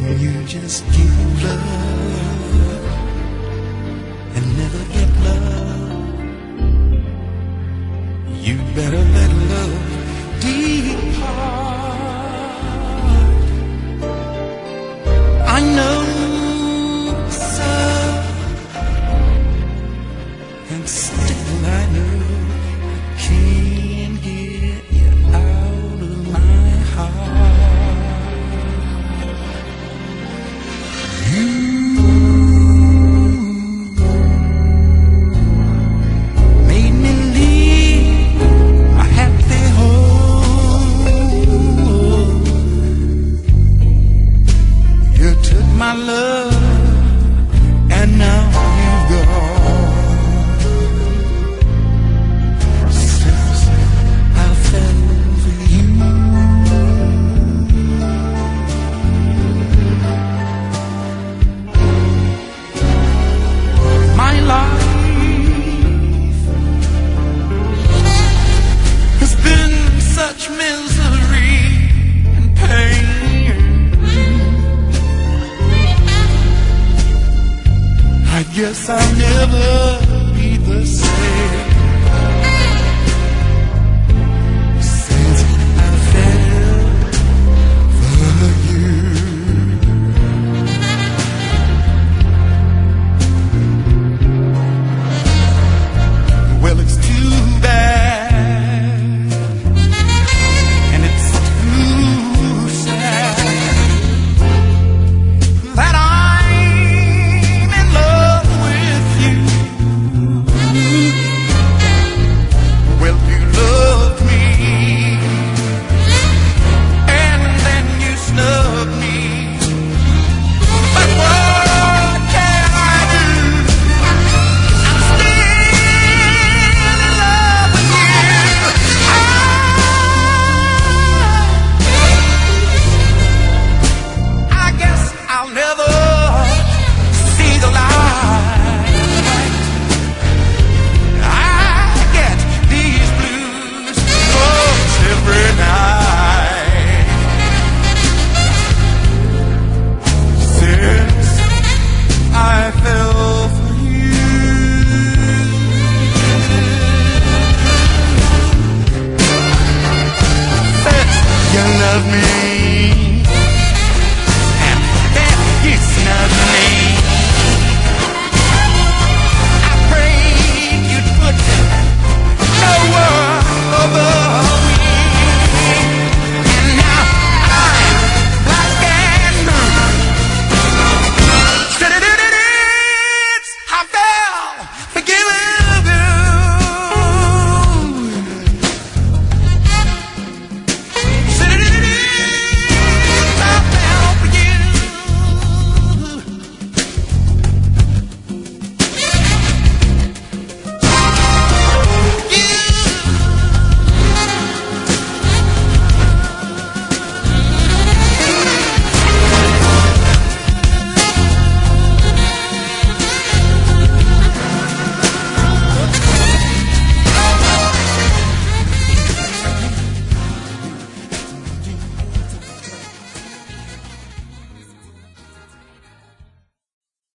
when you just give love and never get love. You better let love depart. I know, sir, and still I know I can't get you out of my heart. You made me leave a happy home. You took my love and now you've gone. Since I fell for you, my life has been such misery and pain. I guess I'll never be the same.